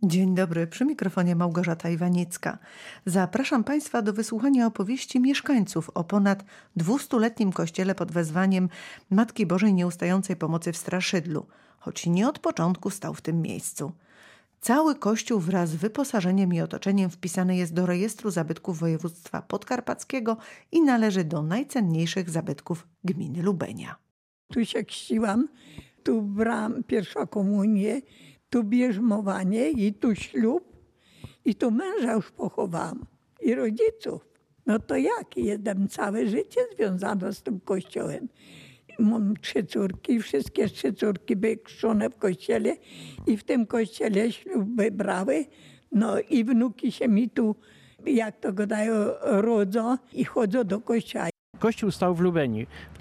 Dzień dobry, przy mikrofonie Małgorzata Iwanicka. Zapraszam Państwa do wysłuchania opowieści mieszkańców o ponad 200-letnim kościele pod wezwaniem Matki Bożej Nieustającej Pomocy w Straszydlu, choć nie od początku stał w tym miejscu. Cały kościół wraz z wyposażeniem i otoczeniem wpisany jest do rejestru zabytków województwa podkarpackiego i należy do najcenniejszych zabytków gminy Lubenia. Tu się chrzciłam, tu brałam pierwszą komunię, tu bierzmowanie i tu ślub i tu męża już pochowałam i rodziców. No to jak? Jestem całe życie związana z tym kościołem. Mam 3 córki, wszystkie 3 córki były chrzczone w kościele i w tym kościele śluby brały. No i wnuki się mi tu, jak to gadają, rodzą i chodzą do kościoła. Kościół stał w Lubeniu. W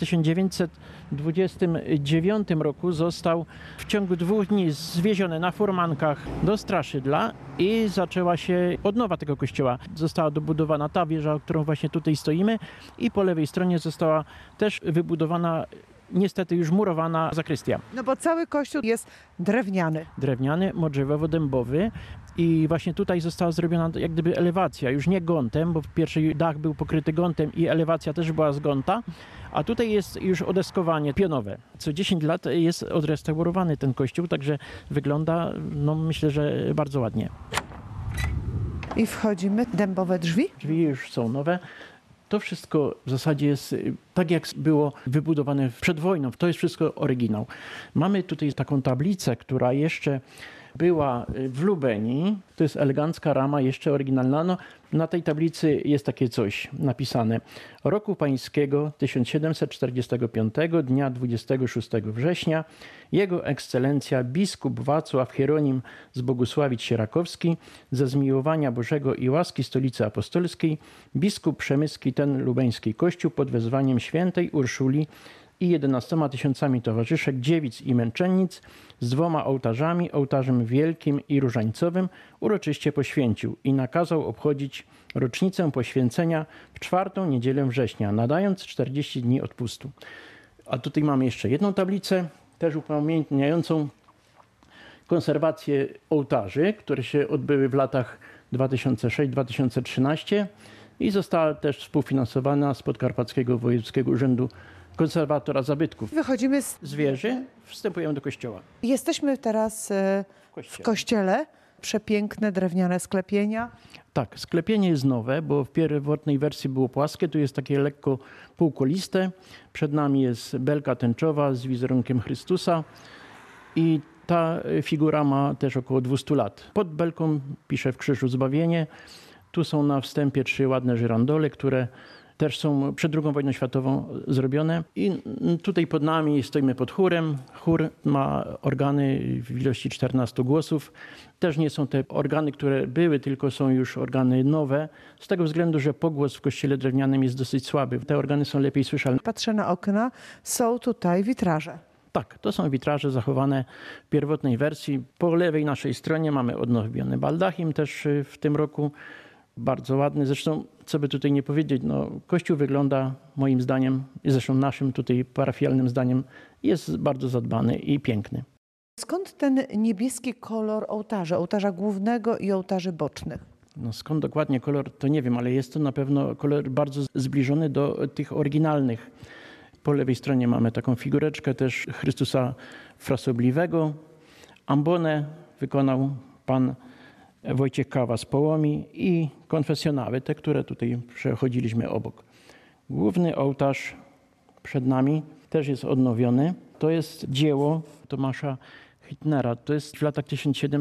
1929 roku został w ciągu 2 dni zwieziony na furmankach do Straszydla i zaczęła się odnowa tego kościoła. Została dobudowana ta wieża, o którą właśnie tutaj stoimy, i po lewej stronie została też wybudowana, niestety już murowana zakrystia. No bo cały kościół jest drewniany. Drewniany, modrzewowo-dębowy. I właśnie tutaj została zrobiona jak gdyby elewacja, już nie gątem, bo pierwszy dach był pokryty gątem i elewacja też była z gąta, a tutaj jest już odeskowanie pionowe. Co 10 lat jest odrestaurowany ten kościół, także wygląda, no myślę, że bardzo ładnie. I wchodzimy, dębowe drzwi. Drzwi już są nowe. To wszystko w zasadzie jest tak, jak było wybudowane przed wojną. To jest wszystko oryginał. Mamy tutaj taką tablicę, która jeszcze była w Lubenii. To jest elegancka rama, jeszcze oryginalna. No, na tej tablicy jest takie coś napisane. Roku pańskiego 1745, dnia 26 września, Jego Ekscelencja biskup Wacław Hieronim z Bogusławic-Sierakowski, ze zmiłowania Bożego i łaski Stolicy Apostolskiej, biskup przemyski ten lubeński kościół pod wezwaniem świętej Urszuli i 11 000 towarzyszek, dziewic i męczennic z 2 ołtarzami, ołtarzem wielkim i różańcowym, uroczyście poświęcił i nakazał obchodzić rocznicę poświęcenia w 4. niedzielę września, nadając 40 dni odpustu. A tutaj mamy jeszcze jedną tablicę, też upamiętniającą konserwację ołtarzy, które się odbyły w latach 2006-2013 i została też współfinansowana z Podkarpackiego Wojewódzkiego Urzędu Konserwatora Zabytków. Wychodzimy Z wieży, wstępujemy do kościoła. Jesteśmy teraz w kościele. Przepiękne drewniane sklepienia. Tak, sklepienie jest nowe, bo w pierwotnej wersji było płaskie. Tu jest takie lekko półkoliste. Przed nami jest belka tęczowa z wizerunkiem Chrystusa i ta figura ma też około 200 lat. Pod belką pisze w krzyżu zbawienie. Tu są na wstępie 3 ładne żyrandole, które też są przed II wojną światową zrobione. I tutaj pod nami stoimy pod chórem. Chór ma organy w ilości 14 głosów. Też nie są te organy, które były, tylko są już organy nowe. Z tego względu, że pogłos w kościele drewnianym jest dosyć słaby. Te organy są lepiej słyszalne. Patrzę na okna. Są tutaj witraże. Tak, to są witraże zachowane w pierwotnej wersji. Po lewej naszej stronie mamy odnowiony baldachim też w tym roku. Bardzo ładny. Zresztą, co by tutaj nie powiedzieć, no, kościół wygląda moim zdaniem, zresztą naszym tutaj parafialnym zdaniem, jest bardzo zadbany i piękny. Skąd ten niebieski kolor ołtarza głównego i ołtarzy bocznych? No, skąd dokładnie kolor, to nie wiem, ale jest to na pewno kolor bardzo zbliżony do tych oryginalnych. Po lewej stronie mamy taką figureczkę też Chrystusa Frasobliwego. Ambonę wykonał pan Wojciech Kawa z Połomi i konfesjonały, te, które tutaj przechodziliśmy obok. Główny ołtarz przed nami też jest odnowiony. To jest dzieło Tomasza Hittnera. To jest w latach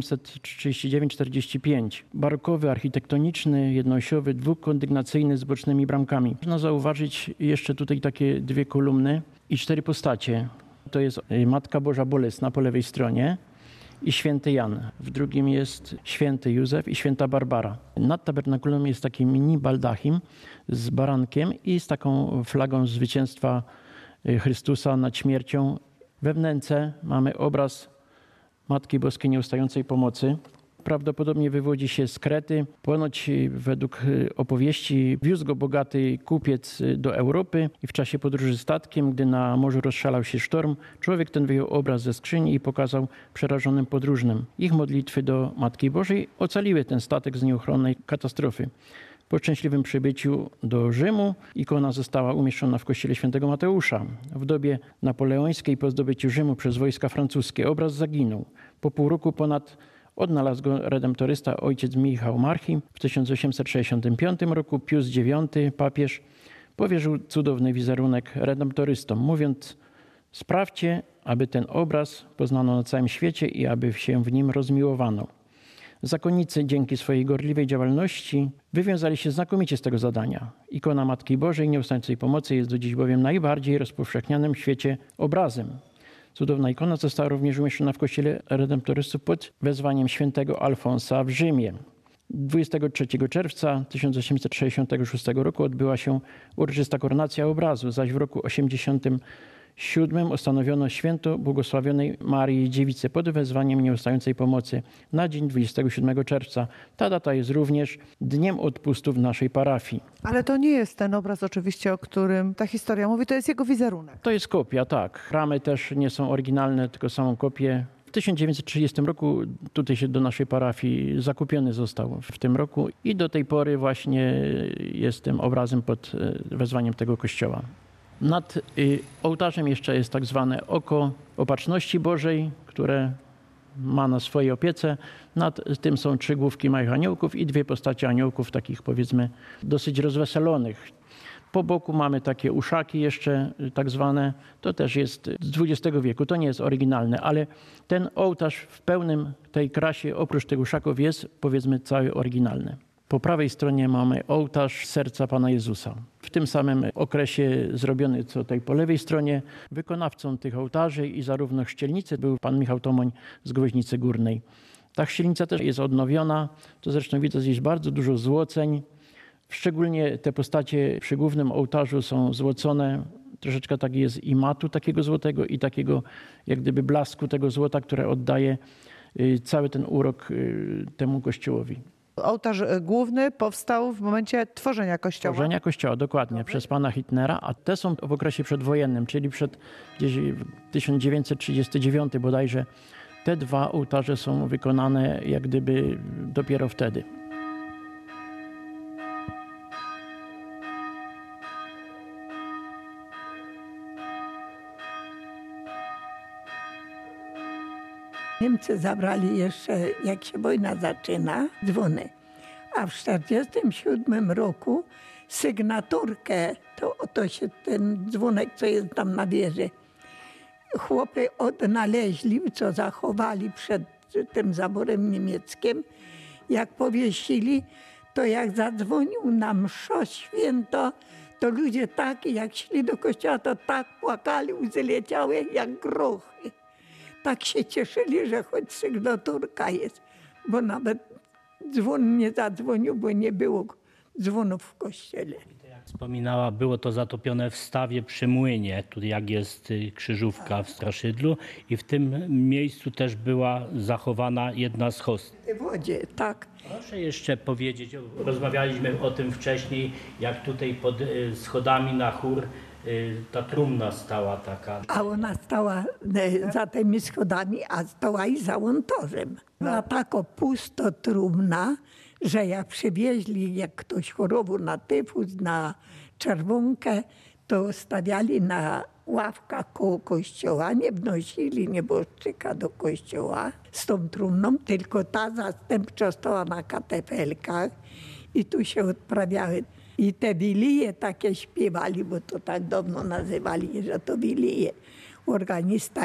1739-45. Barokowy, architektoniczny, jednoosiowy, dwukondygnacyjny z bocznymi bramkami. Można zauważyć jeszcze tutaj takie 2 kolumny i 4 postacie. To jest Matka Boża Bolesna po lewej stronie i święty Jan. W drugim jest święty Józef i święta Barbara. Nad tabernakulum jest taki mini baldachim z barankiem i z taką flagą zwycięstwa Chrystusa nad śmiercią. We wnęce mamy obraz Matki Boskiej Nieustającej Pomocy. Prawdopodobnie wywodzi się z Krety. Ponoć według opowieści wiózł go bogaty kupiec do Europy i w czasie podróży statkiem, gdy na morzu rozszalał się sztorm, człowiek ten wyjął obraz ze skrzyni i pokazał przerażonym podróżnym. Ich modlitwy do Matki Bożej ocaliły ten statek z nieuchronnej katastrofy. Po szczęśliwym przybyciu do Rzymu ikona została umieszczona w kościele świętego Mateusza. W dobie napoleońskiej po zdobyciu Rzymu przez wojska francuskie obraz zaginął. Po pół roku ponad odnalazł go redemptorysta ojciec Michał Marchi. W 1865 roku Pius IX, papież, powierzył cudowny wizerunek redemptorystom, mówiąc: sprawdźcie, aby ten obraz poznano na całym świecie i aby się w nim rozmiłowano. Zakonnicy dzięki swojej gorliwej działalności wywiązali się znakomicie z tego zadania. Ikona Matki Bożej Nieustającej Pomocy jest do dziś bowiem najbardziej rozpowszechnianym w świecie obrazem. Cudowna ikona została również umieszczona w kościele redemptorystów pod wezwaniem świętego Alfonsa w Rzymie. 23 czerwca 1866 roku odbyła się uroczysta koronacja obrazu, zaś w roku 87 ustanowiono święto błogosławionej Marii Dziewicy pod wezwaniem Nieustającej Pomocy na dzień 27 czerwca. Ta data jest również dniem odpustu w naszej parafii. Ale to nie jest ten obraz oczywiście, o którym ta historia mówi, to jest jego wizerunek. To jest kopia, tak. Ramy też nie są oryginalne, tylko są kopie. W 1930 roku tutaj się do naszej parafii zakupiony został w tym roku i do tej pory właśnie jest tym obrazem pod wezwaniem tego kościoła. Nad ołtarzem jeszcze jest tak zwane oko Opatrzności Bożej, które ma na swojej opiece. Nad tym są 3 główki małych aniołków i 2 postacie aniołków, takich powiedzmy dosyć rozweselonych. Po boku mamy takie uszaki jeszcze tak zwane. To też jest z XX wieku, to nie jest oryginalne, ale ten ołtarz w pełnym tej krasie oprócz tych uszaków jest powiedzmy cały oryginalny. Po prawej stronie mamy ołtarz Serca Pana Jezusa. W tym samym okresie zrobiony co tutaj po lewej stronie. Wykonawcą tych ołtarzy i zarówno chrzcielnicy był pan Michał Tomoń z Gwoźnicy Górnej. Ta chrzcielnica też jest odnowiona. To zresztą widać gdzieś bardzo dużo złoceń. Szczególnie te postacie przy głównym ołtarzu są złocone. Troszeczkę tak jest i matu takiego złotego i takiego jak gdyby blasku tego złota, które oddaje cały ten urok temu kościołowi. Ołtarz główny powstał w momencie tworzenia kościoła. Tworzenia kościoła, dokładnie, przez pana Hitnera, a te są w okresie przedwojennym, czyli przed gdzieś 1939 bodajże. Te 2 ołtarze są wykonane jak gdyby dopiero wtedy. Niemcy zabrali jeszcze, jak się wojna zaczyna, dzwony. A w 1947 roku sygnaturkę, to się ten dzwonek, co jest tam na wieży, chłopy odnaleźli, co zachowali przed tym zaborem niemieckim. Jak powiesili, to jak zadzwonił na mszo święto, to ludzie tak, jak szli do kościoła, to tak płakali, łzy leciały jak grochy. Tak się cieszyli, że choć sygnaturka jest, bo nawet dzwon nie zadzwonił, bo nie było dzwonów w kościele. Jak wspominała, było to zatopione w stawie przy młynie, tu jak jest krzyżówka w Straszydlu i w tym miejscu też była zachowana jedna z hostii. W wodzie, tak. Proszę jeszcze powiedzieć, rozmawialiśmy o tym wcześniej, jak tutaj pod schodami na chór ta trumna stała taka. A ona stała za tymi schodami, a stała i za łątorzem. Była taka pusto trumna, że jak przywieźli, jak ktoś chorował na tyfus, na czerwonkę, to stawiali na ławkach koło kościoła, nie wnosili nieboszczyka do kościoła z tą trumną, tylko ta zastępczo stała na katefelkach i tu się odprawiały. I te wilije takie śpiewali, bo to tak dawno nazywali, że to wilije. Organista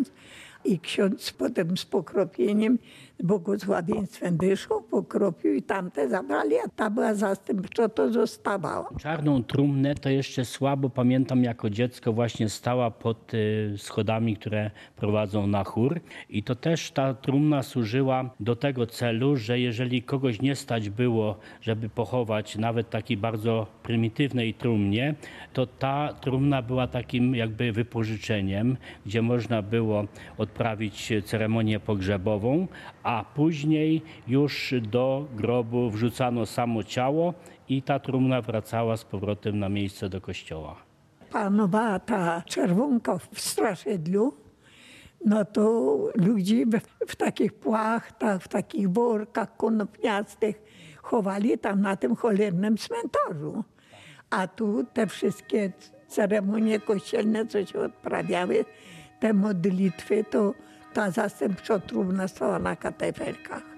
i ksiądz potem z pokropieniem, z błogosławieństwem wyszło, pokropił i tamte zabrali, a ta była zastępczo, to zostawała. Czarną trumnę to jeszcze słabo pamiętam, jako dziecko właśnie stała pod schodami, które prowadzą na chór. I to też ta trumna służyła do tego celu, że jeżeli kogoś nie stać było, żeby pochować nawet takiej bardzo prymitywnej trumnie, to ta trumna była takim jakby wypożyczeniem, gdzie można było odprawić ceremonię pogrzebową, a później już do grobu wrzucano samo ciało i ta trumna wracała z powrotem na miejsce do kościoła. Panowała ta czerwonka w straszydlu, no to ludzi w takich płachtach, w takich workach konopniastych chowali tam na tym cholernym cmentarzu. A tu te wszystkie ceremonie kościelne, co się odprawiały, te modlitwy, to ta zastępcza trumna stała na katafelkach.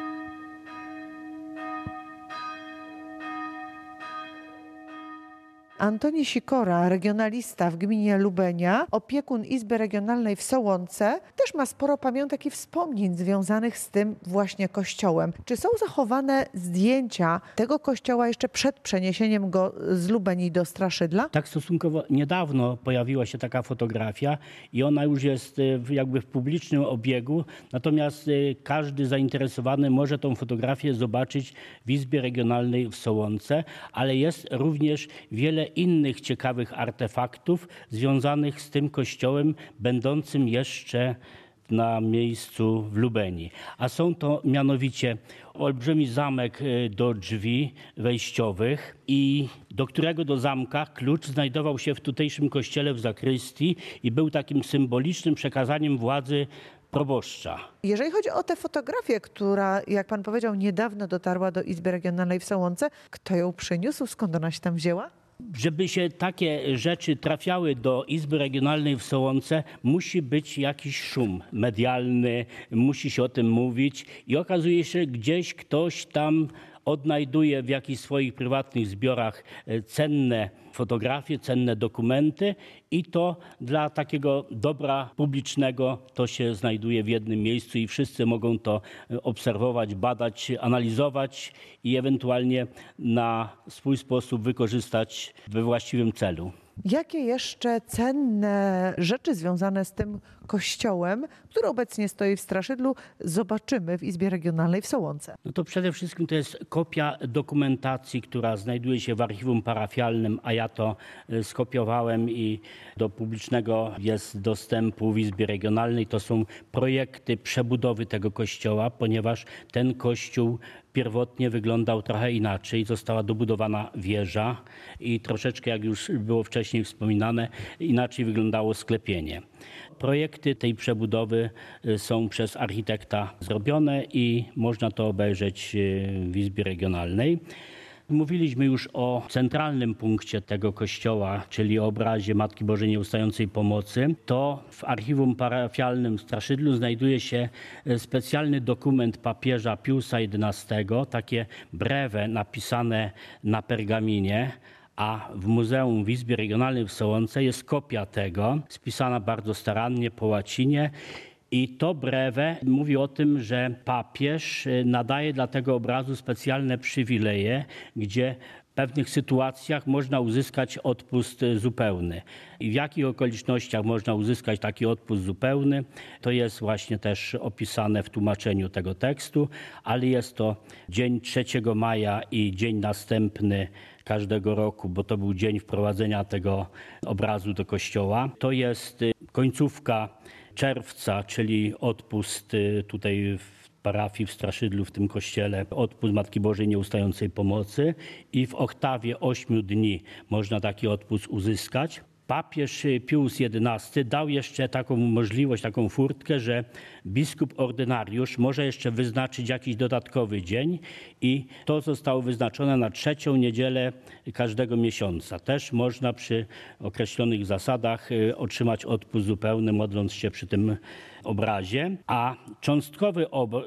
Antoni Sikora, regionalista w gminie Lubenia, opiekun Izby Regionalnej w Sołonce, też ma sporo pamiątek i wspomnień związanych z tym właśnie kościołem. Czy są zachowane zdjęcia tego kościoła jeszcze przed przeniesieniem go z Lubeni do Straszydla? Tak stosunkowo niedawno pojawiła się taka fotografia i ona już jest jakby w publicznym obiegu, natomiast każdy zainteresowany może tą fotografię zobaczyć w Izbie Regionalnej w Sołonce, ale jest również wiele innych ciekawych artefaktów związanych z tym kościołem, będącym jeszcze na miejscu w Lubeni. A są to mianowicie olbrzymi zamek do drzwi wejściowych i do którego do zamka klucz znajdował się w tutejszym kościele w zakrystii i był takim symbolicznym przekazaniem władzy proboszcza. Jeżeli chodzi o tę fotografię, która, jak pan powiedział, niedawno dotarła do Izby Regionalnej w Sołonce, kto ją przyniósł, skąd ona się tam wzięła? Żeby się takie rzeczy trafiały do Izby Regionalnej w Sołonce, musi być jakiś szum medialny, musi się o tym mówić i okazuje się, że gdzieś ktoś tam odnajduje w jakichś swoich prywatnych zbiorach cenne fotografie, cenne dokumenty i to dla takiego dobra publicznego to się znajduje w jednym miejscu i wszyscy mogą to obserwować, badać, analizować i ewentualnie na swój sposób wykorzystać we właściwym celu. Jakie jeszcze cenne rzeczy związane z tym kościołem, który obecnie stoi w Straszydlu, zobaczymy w Izbie Regionalnej w Sołonce? No to przede wszystkim to jest kopia dokumentacji, która znajduje się w archiwum parafialnym, a ja to skopiowałem i do publicznego jest dostępu w Izbie Regionalnej. To są projekty przebudowy tego kościoła, ponieważ ten kościół pierwotnie wyglądał trochę inaczej. Została dobudowana wieża i troszeczkę, jak już było wcześniej wspominane, inaczej wyglądało sklepienie. Projekty tej przebudowy są przez architekta zrobione i można to obejrzeć w Izbie Regionalnej. Mówiliśmy już o centralnym punkcie tego kościoła, czyli o obrazie Matki Bożej Nieustającej Pomocy. To w archiwum parafialnym w Straszydlu znajduje się specjalny dokument papieża Piusa XI, takie breve napisane na pergaminie, a w muzeum w Izbie Regionalnej w Sołonce jest kopia tego, spisana bardzo starannie po łacinie. I to breve mówi o tym, że papież nadaje dla tego obrazu specjalne przywileje, gdzie w pewnych sytuacjach można uzyskać odpust zupełny. I w jakich okolicznościach można uzyskać taki odpust zupełny, to jest właśnie też opisane w tłumaczeniu tego tekstu, ale jest to dzień 3 maja i dzień następny każdego roku, bo to był dzień wprowadzenia tego obrazu do kościoła. To jest końcówka czerwca, czyli odpust tutaj w parafii w Straszydlu, w tym kościele, odpust Matki Bożej Nieustającej Pomocy i w oktawie 8 dni można taki odpust uzyskać. Papież Pius XI dał jeszcze taką możliwość, taką furtkę, że biskup ordynariusz może jeszcze wyznaczyć jakiś dodatkowy dzień i to zostało wyznaczone na 3. niedzielę każdego miesiąca. Też można przy określonych zasadach otrzymać odpust zupełny, modląc się przy tym obrazie, a cząstkowy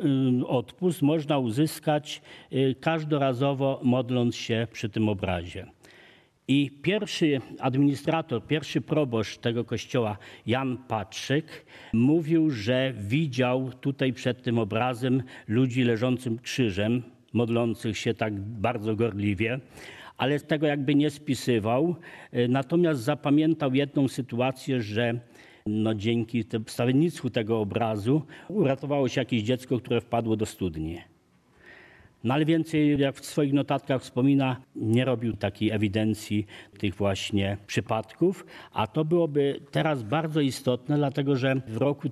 odpust można uzyskać każdorazowo, modląc się przy tym obrazie. I pierwszy administrator, pierwszy proboszcz tego kościoła, Jan Patrzyk, mówił, że widział tutaj przed tym obrazem ludzi leżącym krzyżem, modlących się tak bardzo gorliwie, ale tego jakby nie spisywał. Natomiast zapamiętał jedną sytuację, że dzięki wstawiennictwu tego obrazu uratowało się jakieś dziecko, które wpadło do studni. No ale więcej, jak w swoich notatkach wspomina, nie robił takiej ewidencji tych właśnie przypadków, a to byłoby teraz bardzo istotne, dlatego że w roku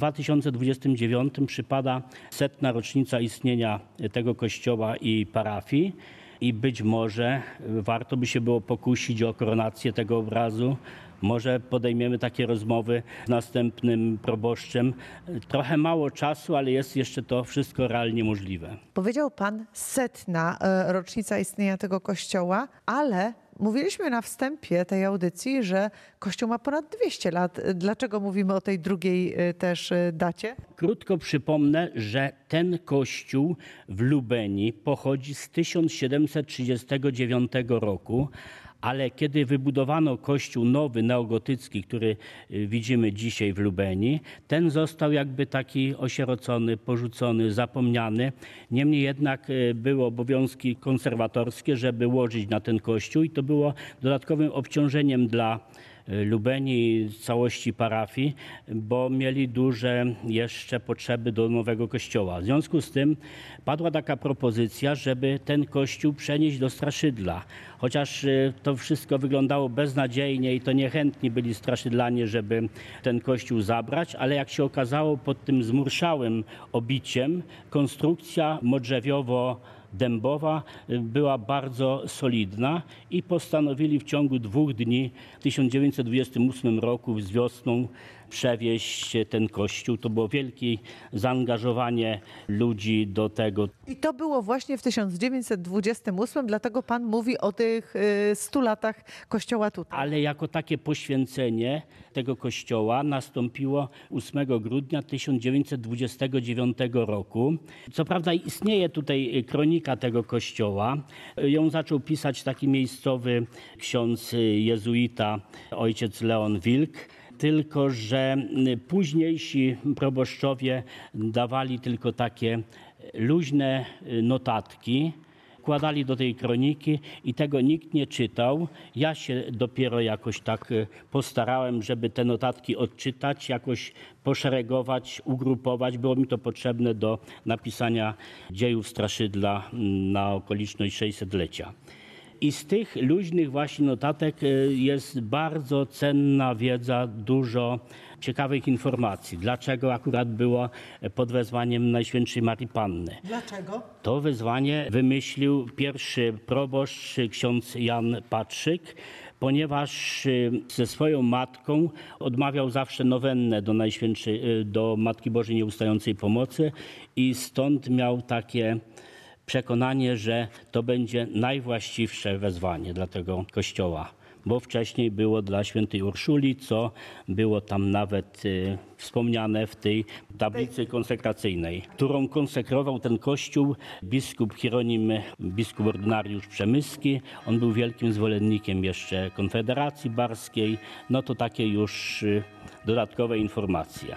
2029 przypada 100. rocznica istnienia tego kościoła i parafii. I być może warto by się było pokusić o koronację tego obrazu. Może podejmiemy takie rozmowy z następnym proboszczem. Trochę mało czasu, ale jest jeszcze to wszystko realnie możliwe. Powiedział pan 100. rocznica istnienia tego kościoła, ale mówiliśmy na wstępie tej audycji, że kościół ma ponad 200 lat. Dlaczego mówimy o tej drugiej też dacie? Krótko przypomnę, że ten kościół w Lubenii pochodzi z 1739 roku, ale kiedy wybudowano kościół nowy, neogotycki, który widzimy dzisiaj w Lubenii, ten został jakby taki osierocony, porzucony, zapomniany. Niemniej jednak były obowiązki konserwatorskie, żeby łożyć na ten kościół i to było dodatkowym obciążeniem dla Lubenii, całości parafii, bo mieli duże jeszcze potrzeby do nowego kościoła. W związku z tym padła taka propozycja, żeby ten kościół przenieść do Straszydla. Chociaż to wszystko wyglądało beznadziejnie i to niechętni byli straszydlanie, żeby ten kościół zabrać, ale jak się okazało pod tym zmurszałym obiciem konstrukcja modrzewiowo-dębowa była bardzo solidna i postanowili w ciągu 2 dni w 1928 roku z wiosną przewieźć ten kościół. To było wielkie zaangażowanie ludzi do tego. I to było właśnie w 1928, dlatego pan mówi o tych 100 latach kościoła tutaj. Ale jako takie poświęcenie tego kościoła nastąpiło 8 grudnia 1929 roku. Co prawda istnieje tutaj kronika tego kościoła. Ją zaczął pisać taki miejscowy ksiądz jezuita, ojciec Leon Wilk. Tylko że późniejsi proboszczowie dawali tylko takie luźne notatki, wkładali do tej kroniki i tego nikt nie czytał. Ja się dopiero jakoś tak postarałem, żeby te notatki odczytać, jakoś poszeregować, ugrupować. Było mi to potrzebne do napisania dziejów Straszydla na okoliczność 600-lecia. I z tych luźnych właśnie notatek jest bardzo cenna wiedza, dużo ciekawych informacji. Dlaczego akurat było pod wezwaniem Najświętszej Marii Panny? Dlaczego? To wezwanie wymyślił pierwszy proboszcz, ksiądz Jan Patrzyk, ponieważ ze swoją matką odmawiał zawsze nowennę do Matki Bożej Nieustającej Pomocy i stąd miał takie przekonanie, że to będzie najwłaściwsze wezwanie dla tego kościoła, bo wcześniej było dla świętej Urszuli, co było tam nawet wspomniane w tej tablicy konsekracyjnej, którą konsekrował ten kościół biskup Hieronim, biskup ordynariusz przemyski. On był wielkim zwolennikiem jeszcze Konfederacji Barskiej. No to takie już dodatkowe informacje.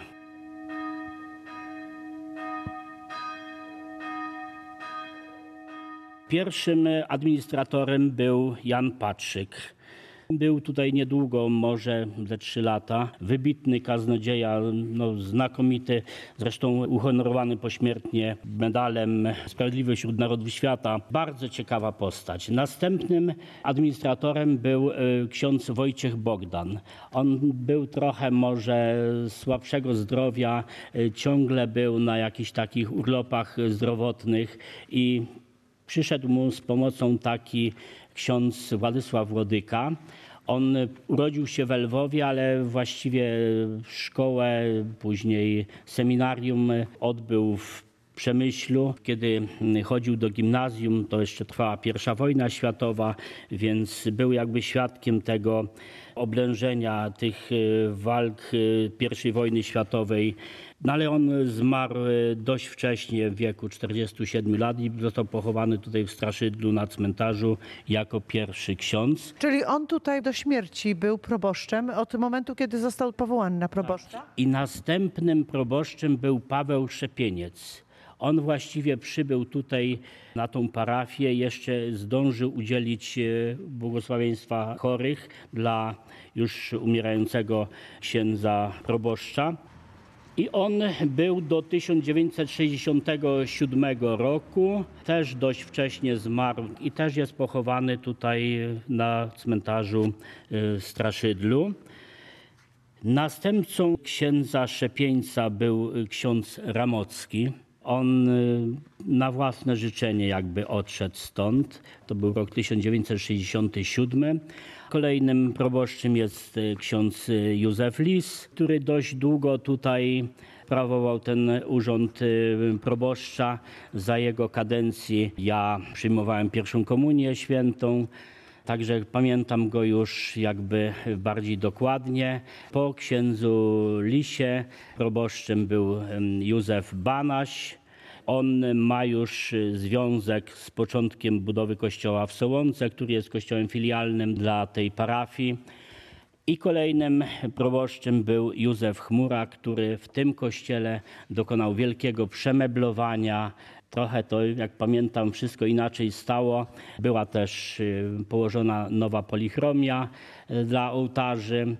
Pierwszym administratorem był Jan Patrzyk. Był tutaj niedługo, może ze 3 lata. Wybitny kaznodzieja, znakomity, zresztą uhonorowany pośmiertnie medalem Sprawiedliwy wśród Narodów Świata. Bardzo ciekawa postać. Następnym administratorem był ksiądz Wojciech Bogdan. On był trochę może słabszego zdrowia, ciągle był na jakichś takich urlopach zdrowotnych i przyszedł mu z pomocą taki ksiądz Władysław Łodyka. On urodził się w Lwowie, ale właściwie szkołę, później seminarium odbył w Przemyślu. Kiedy chodził do gimnazjum, to jeszcze trwała I wojna światowa, więc był jakby świadkiem tego oblężenia tych walk I wojny światowej. No ale on zmarł dość wcześnie, w wieku 47 lat i został pochowany tutaj w Straszydlu na cmentarzu jako pierwszy ksiądz. Czyli on tutaj do śmierci był proboszczem od momentu, kiedy został powołany na proboszcza? Tak. I następnym proboszczem był Paweł Szepieniec. On właściwie przybył tutaj na tą parafię, jeszcze zdążył udzielić błogosławieństwa chorych dla już umierającego księdza proboszcza. I on był do 1967 roku, też dość wcześnie zmarł i też jest pochowany tutaj na cmentarzu w Straszydlu. Następcą księdza Szepieńca był ksiądz Ramocki. On na własne życzenie jakby odszedł stąd. To był rok 1967. Kolejnym proboszczym jest ksiądz Józef Lis, który dość długo tutaj sprawował ten urząd proboszcza. Za jego kadencji ja przyjmowałem pierwszą komunię świętą. Także pamiętam go już jakby bardziej dokładnie. Po księdzu Lisie proboszczem był Józef Banaś. On ma już związek z początkiem budowy kościoła w Sołonce, który jest kościołem filialnym dla tej parafii. I kolejnym proboszczem był Józef Chmura, który w tym kościele dokonał wielkiego przemeblowania. Trochę to, jak pamiętam, wszystko inaczej stało. Była też położona nowa polichromia dla ołtarzy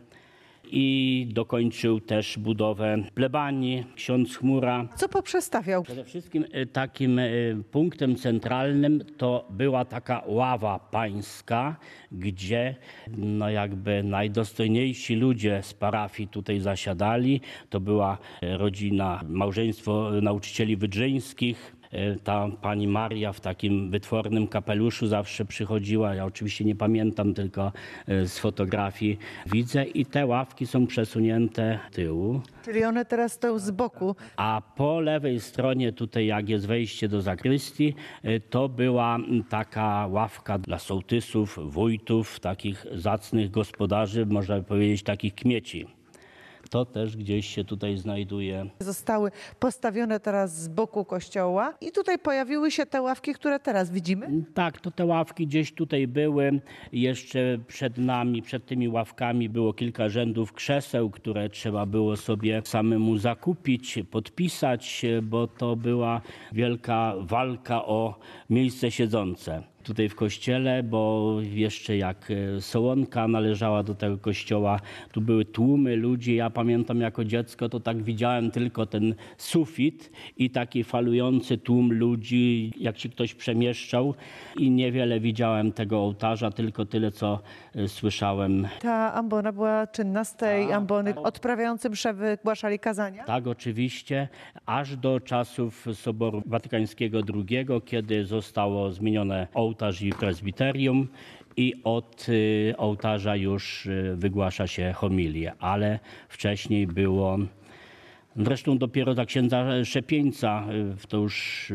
i dokończył też budowę plebanii ksiądz Chmura. Co poprzestawiał? Przede wszystkim takim punktem centralnym to była taka ława pańska, gdzie no jakby najdostojniejsi ludzie z parafii tutaj zasiadali. To była rodzina, małżeństwo nauczycieli wydrzyńskich. Ta pani Maria w takim wytwornym kapeluszu zawsze przychodziła. Ja oczywiście nie pamiętam, tylko z fotografii widzę. I te ławki są przesunięte tyłu. Czyli one teraz stoją z boku. A po lewej stronie tutaj, jak jest wejście do zakrystii, to była taka ławka dla sołtysów, wójtów, takich zacnych gospodarzy, można by powiedzieć takich kmieci. To też gdzieś się tutaj znajduje. Zostały postawione teraz z boku kościoła i tutaj pojawiły się te ławki, które teraz widzimy. Tak, to te ławki gdzieś tutaj były. Jeszcze przed nami, przed tymi ławkami było kilka rzędów krzeseł, które trzeba było sobie samemu zakupić, podpisać, bo to była wielka walka o miejsce siedzące tutaj w kościele, bo jeszcze jak Sołonka należała do tego kościoła, tu były tłumy ludzi. Ja pamiętam jako dziecko, to tak widziałem tylko ten sufit i taki falujący tłum ludzi, jak się ktoś przemieszczał i niewiele widziałem tego ołtarza, tylko tyle, co słyszałem. Ta ambona była czynna, z tej ambony odprawiający mszę wygłaszali kazania? Tak, oczywiście, aż do czasów Soboru Watykańskiego II, kiedy zostało zmienione ołtarz i prezbiterium i od ołtarza już wygłasza się homilię, ale wcześniej było, zresztą dopiero za księdza Szepieńca, to już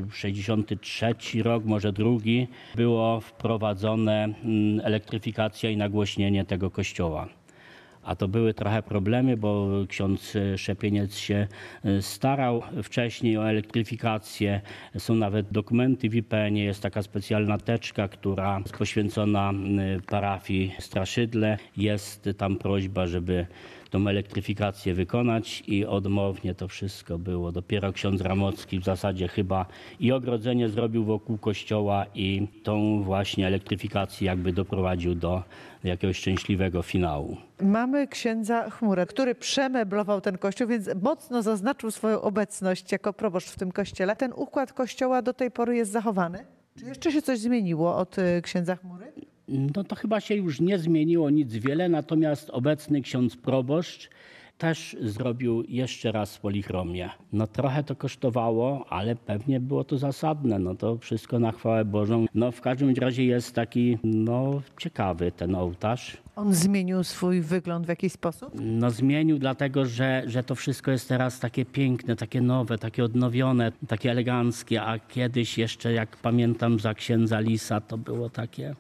63 rok, może drugi, było wprowadzone elektryfikacja i nagłośnienie tego kościoła. A to były trochę problemy, bo ksiądz Szepieniec się starał wcześniej o elektryfikację. Są nawet dokumenty w IPN-ie, jest taka specjalna teczka, która jest poświęcona parafii Straszydle. Jest tam prośba, żeby tą elektryfikację wykonać i odmownie to wszystko było. Dopiero ksiądz Ramocki w zasadzie chyba i ogrodzenie zrobił wokół kościoła i tą właśnie elektryfikację jakby doprowadził do jakiegoś szczęśliwego finału. Mamy księdza Chmurę, który przemeblował ten kościół, więc mocno zaznaczył swoją obecność jako proboszcz w tym kościele. Ten układ kościoła do tej pory jest zachowany? Czy jeszcze się coś zmieniło od księdza Chmury? No to chyba się już nie zmieniło nic wiele, natomiast obecny ksiądz proboszcz też zrobił jeszcze raz polichromię. No trochę to kosztowało, ale pewnie było to zasadne. No to wszystko na chwałę Bożą. No w każdym razie jest taki, ciekawy ten ołtarz. On zmienił swój wygląd w jakiś sposób? No zmienił dlatego, że to wszystko jest teraz takie piękne, takie nowe, takie odnowione, takie eleganckie, a kiedyś jeszcze, jak pamiętam za księdza Lisa, to było takie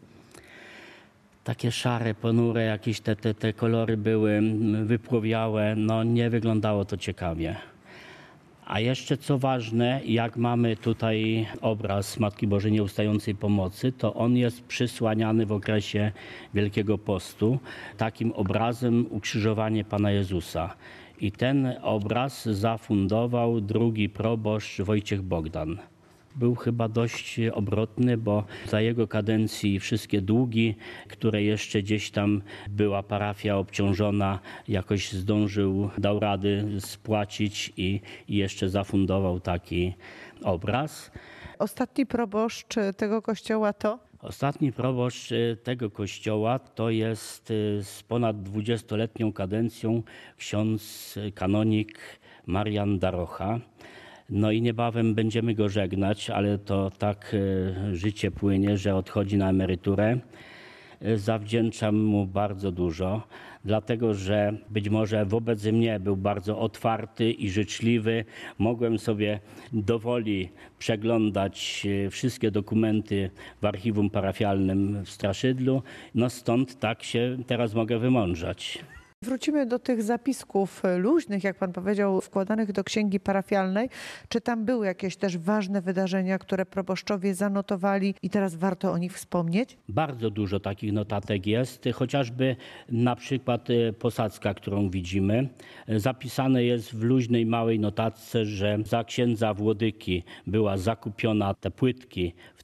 szare, ponure, jakieś te kolory były wypłowiałe, nie wyglądało to ciekawie. A jeszcze co ważne, jak mamy tutaj obraz Matki Bożej Nieustającej Pomocy, to on jest przysłaniany w okresie Wielkiego Postu. Takim obrazem ukrzyżowanie Pana Jezusa. I ten obraz zafundował drugi proboszcz Wojciech Bogdan. był chyba dość obrotny, bo za jego kadencji wszystkie długi, które jeszcze gdzieś tam była parafia obciążona, jakoś zdążył, dał rady spłacić i jeszcze zafundował taki obraz. Ostatni proboszcz tego kościoła to? Ostatni proboszcz tego kościoła to jest z ponad 20-letnią kadencją ksiądz kanonik Marian Darocha. No i niebawem będziemy go żegnać, ale to tak życie płynie, że odchodzi na emeryturę. Zawdzięczam mu bardzo dużo, dlatego że być może wobec mnie był bardzo otwarty i życzliwy. Mogłem sobie dowoli przeglądać wszystkie dokumenty w archiwum parafialnym w Straszydlu. No stąd tak się teraz mogę wymądrzać. Wrócimy do tych zapisków luźnych, jak pan powiedział, wkładanych do księgi parafialnej. Czy tam były jakieś też ważne wydarzenia, które proboszczowie zanotowali i teraz warto o nich wspomnieć? Bardzo dużo takich notatek jest, chociażby na przykład posadzka, którą widzimy. Zapisane jest w luźnej małej notatce, że za księdza Włodyki była zakupiona te płytki w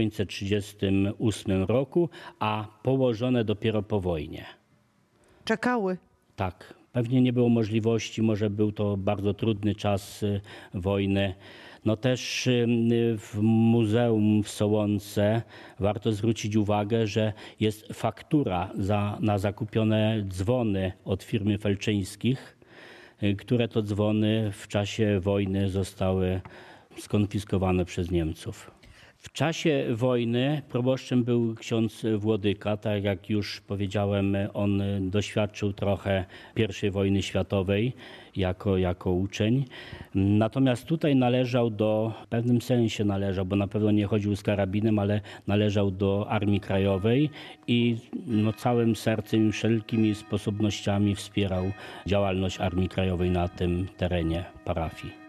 1938 roku, a położone dopiero po wojnie. Czekały. Tak, pewnie nie było możliwości, może był to bardzo trudny czas wojny. No też w muzeum w Sołonce warto zwrócić uwagę, że jest faktura na zakupione dzwony od firmy Felczyńskich, które to dzwony w czasie wojny zostały skonfiskowane przez Niemców. W czasie wojny proboszczem był ksiądz Włodyka. Tak jak już powiedziałem, on doświadczył trochę I wojny światowej jako uczeń. Natomiast tutaj w pewnym sensie należał, bo na pewno nie chodził z karabinem, ale należał do Armii Krajowej i całym sercem i wszelkimi sposobnościami wspierał działalność Armii Krajowej na tym terenie parafii.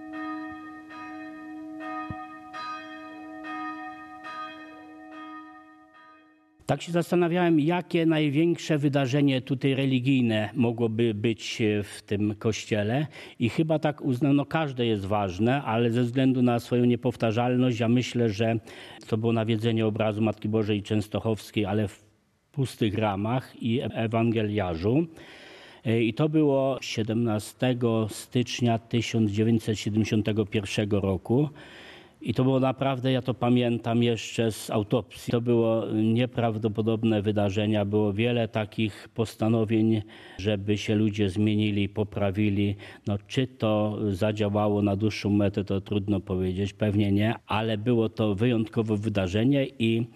Tak się zastanawiałem, jakie największe wydarzenie tutaj religijne mogłoby być w tym kościele i chyba tak uznano, każde jest ważne, ale ze względu na swoją niepowtarzalność, ja myślę, że to było nawiedzenie obrazu Matki Bożej Częstochowskiej, ale w pustych ramach i ewangeliarzu. I to było 17 stycznia 1971 roku. I to było naprawdę, ja to pamiętam jeszcze z autopsji, to było nieprawdopodobne wydarzenia. Było wiele takich postanowień, żeby się ludzie zmienili, poprawili. Czy to zadziałało na dłuższą metę, to trudno powiedzieć, pewnie nie, ale było to wyjątkowe wydarzenie i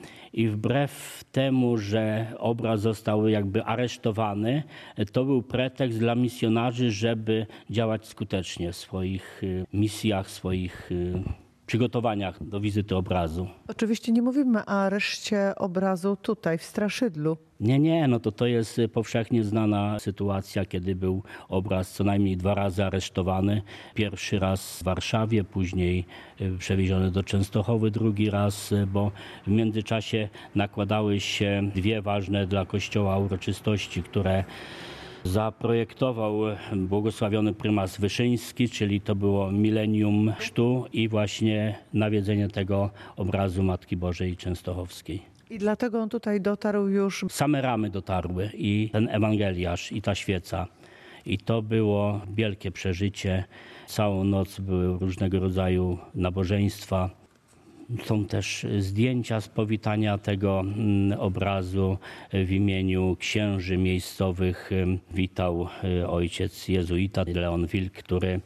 wbrew temu, że obraz został jakby aresztowany, to był pretekst dla misjonarzy, żeby działać skutecznie w swoich misjach, swoich przygotowaniach do wizyty obrazu. Oczywiście nie mówimy o areszcie obrazu tutaj w Straszydlu. Nie, to jest powszechnie znana sytuacja, kiedy był obraz co najmniej 2 razy aresztowany. Pierwszy raz w Warszawie, później przewieziony do Częstochowy, drugi raz, bo w międzyczasie nakładały się 2 ważne dla Kościoła uroczystości, które zaprojektował błogosławiony prymas Wyszyński, czyli to było milenium chrztu i właśnie nawiedzenie tego obrazu Matki Bożej Częstochowskiej. I dlatego on tutaj dotarł już. Same ramy dotarły i ten ewangeliarz i ta świeca. I to było wielkie przeżycie. Całą noc były różnego rodzaju nabożeństwa. Są też zdjęcia z powitania tego obrazu w imieniu księży miejscowych. Witał ojciec jezuita Leon Wilk, który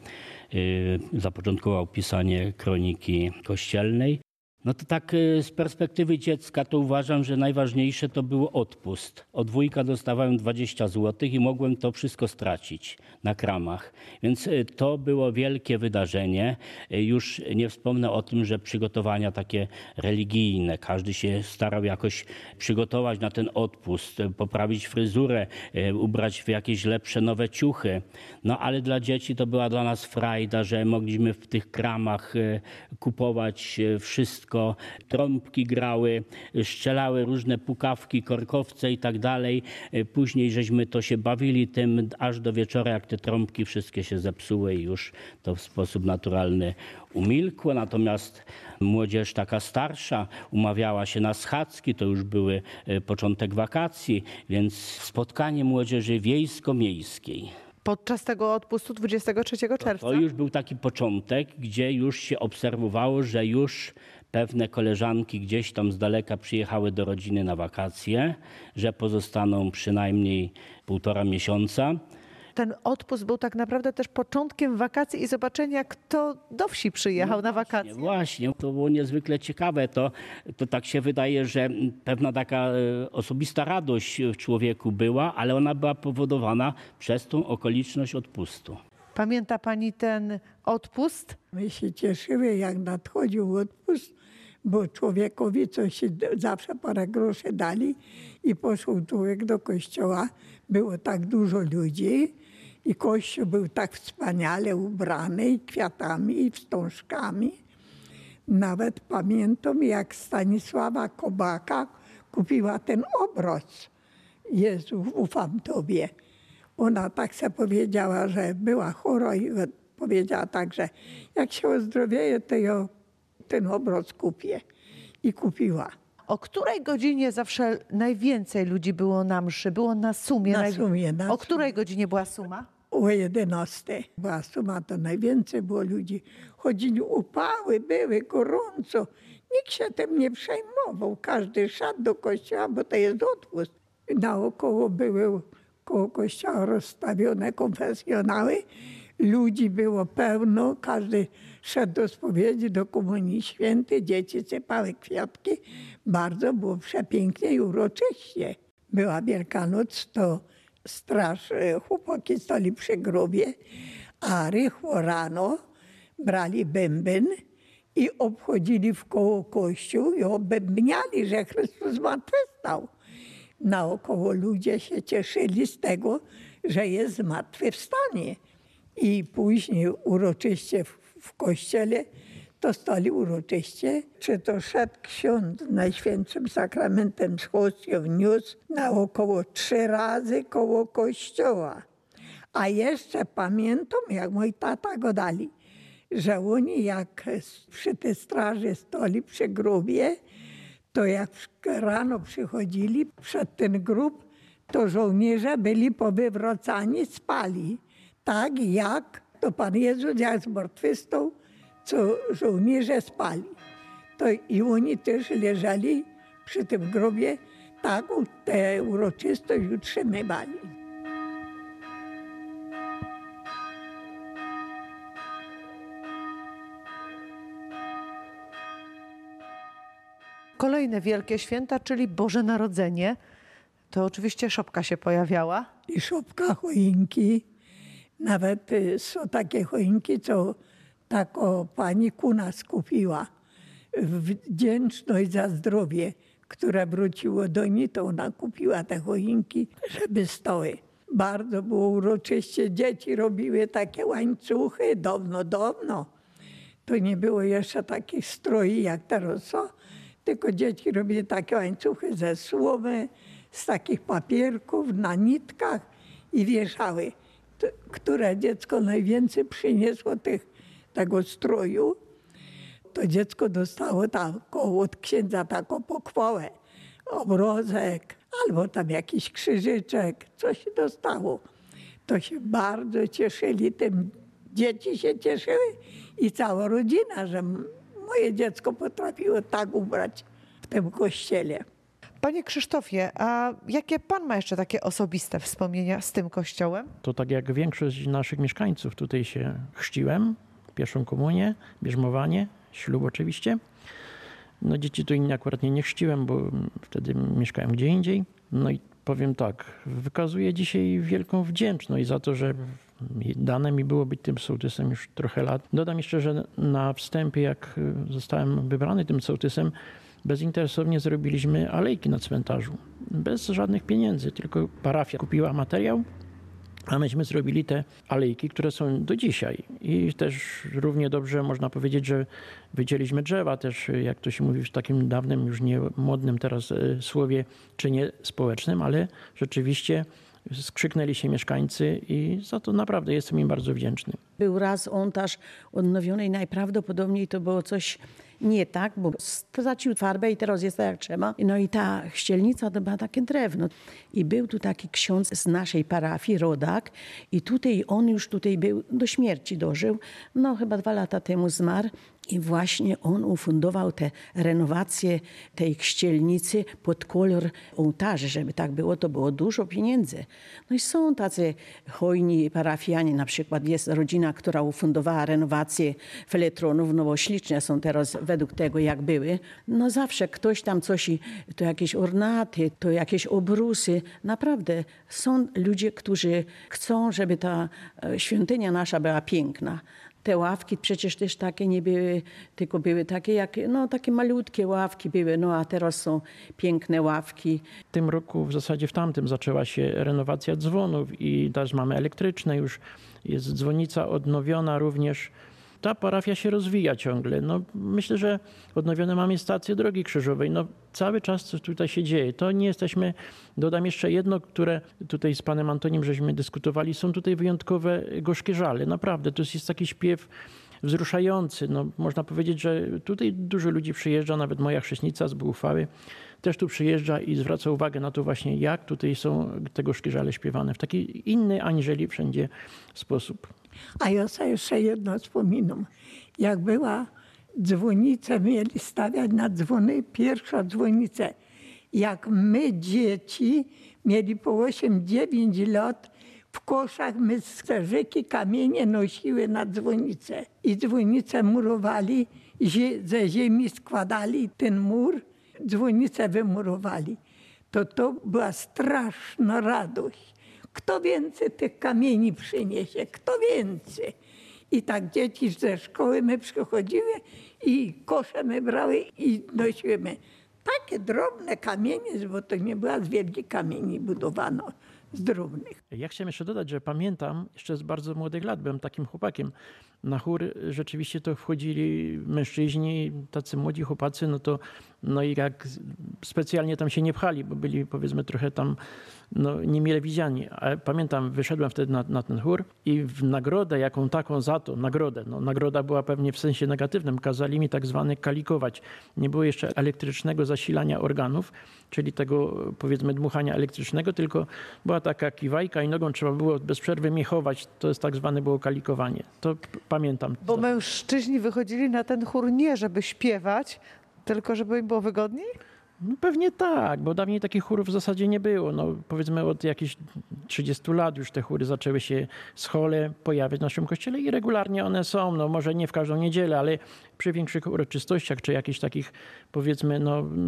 zapoczątkował pisanie kroniki kościelnej. To tak z perspektywy dziecka to uważam, że najważniejsze to był odpust. Od wujka dostawałem 20 zł i mogłem to wszystko stracić na kramach. Więc to było wielkie wydarzenie. Już nie wspomnę o tym, że przygotowania takie religijne. Każdy się starał jakoś przygotować na ten odpust, poprawić fryzurę, ubrać w jakieś lepsze nowe ciuchy. Ale dla dzieci to była dla nas frajda, że mogliśmy w tych kramach kupować wszystko, dziecko, trąbki grały, strzelały różne pukawki, korkowce i tak dalej. Później żeśmy to się bawili tym aż do wieczora, jak te trąbki wszystkie się zepsuły i już to w sposób naturalny umilkło. Natomiast młodzież taka starsza umawiała się na schadzki, to już były początek wakacji, więc spotkanie młodzieży wiejsko-miejskiej. Podczas tego odpustu 23 czerwca? To już był taki początek, gdzie już się obserwowało, że już pewne koleżanki gdzieś tam z daleka przyjechały do rodziny na wakacje, że pozostaną przynajmniej 1,5 miesiąca. Ten odpust był tak naprawdę też początkiem wakacji i zobaczenia, kto do wsi przyjechał na wakacje. Właśnie, to było niezwykle ciekawe. To tak się wydaje, że pewna taka osobista radość w człowieku była, ale ona była powodowana przez tą okoliczność odpustu. Pamięta pani ten odpust? My się cieszyły, jak nadchodził odpust, bo człowiekowi coś zawsze parę groszy dali i poszł człowiek do kościoła. Było tak dużo ludzi i kościół był tak wspaniale ubrany i kwiatami i wstążkami. Nawet pamiętam, jak Stanisława Kobaka kupiła ten obroc. Jezu, ufam Tobie. Ona tak se powiedziała, że była chora i powiedziała tak, że jak się ozdrowieje, to ja ten obroc kupię. I kupiła. O której godzinie zawsze najwięcej ludzi było na mszy? Było na sumie? Na sumie. O której godzinie była suma? O 11 była suma, to najwięcej było ludzi. Chodzili, upały były, gorąco. Nikt się tym nie przejmował. Każdy szedł do kościoła, bo to jest odpust. Naokoło były koło kościoła rozstawione konfesjonały. Ludzi było pełno, każdy szedł do spowiedzi, do Komunii Świętej, dzieci sypały kwiatki. Bardzo było przepięknie i uroczyście. Była Wielkanoc, to straż, chłopaki stali przy grobie, a rychło rano brali bęben i obchodzili wkoło kościół i obębniali, że Chrystus zmartwychwstał. Naokoło ludzie się cieszyli z tego, że jest zmartwychwstanie. I później uroczyście w kościele to stali uroczyście, czy to szedł ksiądz Najświętszym Sakramentem z hostią niósł naokoło 3 razy koło kościoła. A jeszcze pamiętam, jak mój tata go dali, że oni jak przy tej straży stali przy grobie, to jak rano przychodzili przed ten grób, to żołnierze byli powywracani, spali. Tak jak to Pan Jezus jak zmartwychwstał, co żołnierze spali. To i oni też leżeli przy tym grobie, tak tę uroczystość utrzymywali. Kolejne wielkie święta, czyli Boże Narodzenie. To oczywiście szopka się pojawiała. I szopka, choinki. Nawet są takie choinki, co tako pani Kunas kupiła. Wdzięczność za zdrowie, które wróciło do niej, to ona kupiła te choinki, żeby stały. Bardzo było uroczyście. Dzieci robiły takie łańcuchy dawno. To nie było jeszcze takich stroi jak teraz są, tylko dzieci robiły takie łańcuchy ze słomy, z takich papierków na nitkach i wieszały. Które dziecko najwięcej przyniosło tego stroju, to dziecko dostało od księdza taką pochwałę. Obrozek albo tam jakiś krzyżyczek, coś dostało. To się bardzo cieszyli tym. Dzieci się cieszyły i cała rodzina, że moje dziecko potrafiło tak ubrać w tym kościele. Panie Krzysztofie, a jakie pan ma jeszcze takie osobiste wspomnienia z tym kościołem? To tak jak większość naszych mieszkańców, tutaj się chrzciłem, pierwszą komunię, bierzmowanie, ślub oczywiście. No dzieci to inni akurat nie chrzciłem, bo wtedy mieszkałem gdzie indziej. No i powiem tak, wykazuję dzisiaj wielką wdzięczność za to, że dane mi było być tym sołtysem już trochę lat. Dodam jeszcze, że na wstępie, jak zostałem wybrany tym sołtysem, bezinteresownie zrobiliśmy alejki na cmentarzu. Bez żadnych pieniędzy, tylko parafia kupiła materiał A myśmy zrobili te alejki, które są do dzisiaj. I też równie dobrze można powiedzieć, że wycięliśmy drzewa też, jak to się mówi w takim dawnym, już nie modnym teraz słowie, czynie społecznym, ale rzeczywiście skrzyknęli się mieszkańcy i za to naprawdę jestem im bardzo wdzięczny. Był raz ołtarz odnowiony i najprawdopodobniej to było coś nie tak, bo stracił farbę i teraz jest tak jak trzeba. No i ta chścielnica to była takie drewno. I był tu taki ksiądz z naszej parafii, rodak. I tutaj on już tutaj był, do śmierci dożył. No chyba 2 lata temu zmarł. I właśnie on ufundował tę renowację tej chścielnicy pod kolor ołtarzy, żeby tak było, to było dużo pieniędzy. No i są tacy hojni parafianie, na przykład jest rodzina, która ufundowała renowację feletronów, no bo śliczne są teraz według tego, jak były. No zawsze ktoś tam coś, to jakieś ornaty, to jakieś obrusy. Naprawdę są ludzie, którzy chcą, żeby ta świątynia nasza była piękna. Te ławki przecież też takie nie były, tylko były takie jak, no takie malutkie ławki były, no a teraz są piękne ławki. W tym roku, w zasadzie w tamtym, zaczęła się renowacja dzwonów i też mamy elektryczne już, jest dzwonica odnowiona również. Ta parafia się rozwija ciągle. No, myślę, że odnowione mamy stację drogi krzyżowej. No, cały czas co tutaj się dzieje. To nie jesteśmy, dodam jeszcze jedno, które tutaj z panem Antonim żeśmy dyskutowali, są tutaj wyjątkowe gorzkie żale. Naprawdę, to jest taki śpiew wzruszający. No, można powiedzieć, że tutaj dużo ludzi przyjeżdża, nawet moja chrzestnica z Buchwały też tu przyjeżdża i zwraca uwagę na to właśnie, jak tutaj są te gorzkie żale śpiewane w taki inny aniżeli wszędzie sposób. A ja sobie jeszcze jedno wspominam. Jak była dzwonica, mieli stawiać na dzwony, pierwsza dzwonica. Jak my dzieci mieli po 8-9 lat, w koszach my z rzeki kamienie nosiły na dzwonicę. I dzwonicę murowali, ze ziemi składali ten mur, dzwonicę wymurowali. To była straszna radość. Kto więcej tych kamieni przyniesie, kto więcej. I tak dzieci ze szkoły my przychodziły i kosze my brały i nosiły. Takie drobne kamienie, bo to nie była z wielkich kamieni budowano, z drobnych. Ja chciałem jeszcze dodać, że pamiętam, jeszcze z bardzo młodych lat byłem takim chłopakiem. Na chór rzeczywiście to wchodzili mężczyźni, tacy młodzi chłopacy, no i jak specjalnie tam się nie pchali, bo byli powiedzmy trochę tam niemile widziani. Ale pamiętam, wyszedłem wtedy na ten chór i w nagrodę, jaką taką za to, nagroda była pewnie w sensie negatywnym, kazali mi tak zwane kalikować. Nie było jeszcze elektrycznego zasilania organów, czyli tego powiedzmy dmuchania elektrycznego, tylko była taka kiwajka i nogą trzeba było bez przerwy miechować. To jest tak zwane było kalikowanie. To pamiętam. Bo mężczyźni wychodzili na ten chór nie, żeby śpiewać, tylko żeby im było wygodniej? No pewnie tak, bo dawniej takich chórów w zasadzie nie było. No, powiedzmy od jakichś 30 lat już te chóry zaczęły się schole pojawiać w naszym kościele i regularnie one są. No, może nie w każdą niedzielę, ale przy większych uroczystościach czy jakichś takich powiedzmy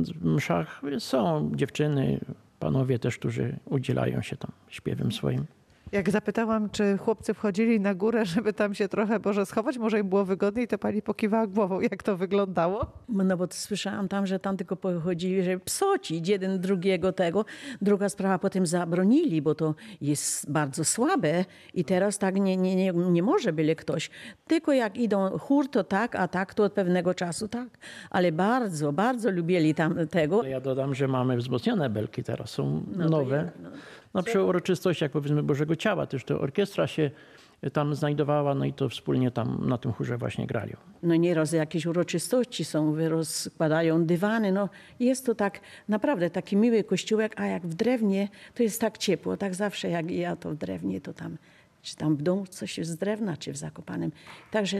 mszach są dziewczyny, panowie też, którzy udzielają się tam śpiewem swoim. Jak zapytałam, czy chłopcy wchodzili na górę, żeby tam się trochę może schować, może im było wygodniej, to pani pokiwała głową. Jak to wyglądało? No bo słyszałam tam, że tam tylko pochodzili, żeby psocić jeden drugiego tego. Druga sprawa, potem zabronili, bo to jest bardzo słabe i teraz tak nie może byle ktoś. Tylko jak idą chór, to tak, a tak to od pewnego czasu tak. Ale bardzo, bardzo lubili tam tego. Ja dodam, że mamy wzmocnione belki teraz, są nowe. No przy uroczystościach powiedzmy Bożego Ciała też to orkiestra się tam znajdowała, no i to wspólnie tam na tym chórze właśnie grali. No nieraz jakieś uroczystości są, rozkładają dywany, no jest to tak naprawdę taki miły kościółek, a jak w drewnie to jest tak ciepło, tak zawsze jak ja to w drewnie to tam, czy tam w domu coś jest z drewna, czy w Zakopanem. Także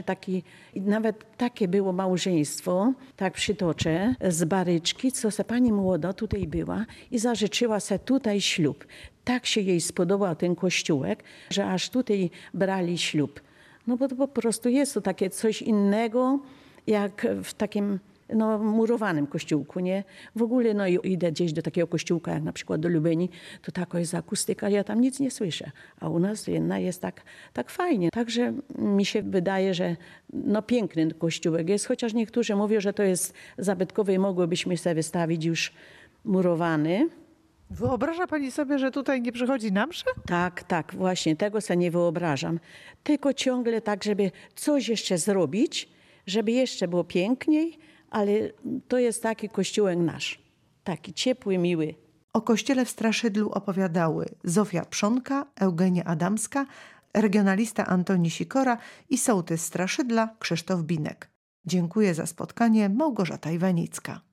nawet takie było małżeństwo, tak przytoczę, z Baryczki, co se pani młoda tutaj była i zażyczyła se tutaj ślub. Tak się jej spodobał ten kościółek, że aż tutaj brali ślub. No bo to po prostu jest to takie coś innego, jak w takim murowanym kościółku, nie? W ogóle idę gdzieś do takiego kościółka, jak na przykład do Lubyni, to taka jest akustyka, ja tam nic nie słyszę. A u nas jest tak fajnie. Także mi się wydaje, że piękny kościółek jest, chociaż niektórzy mówią, że to jest zabytkowy i mogłybyśmy sobie wystawić już murowany. Wyobraża pani sobie, że tutaj nie przychodzi na mszę? Tak, właśnie, tego sobie nie wyobrażam. Tylko ciągle tak, żeby coś jeszcze zrobić, żeby jeszcze było piękniej, ale to jest taki kościółek nasz. Taki ciepły, miły. O kościele w Straszydlu opowiadały Zofia Przonka, Eugenia Adamska, regionalista Antoni Sikora i sołtys Straszydla Krzysztof Binek. Dziękuję za spotkanie, Małgorzata Iwanicka.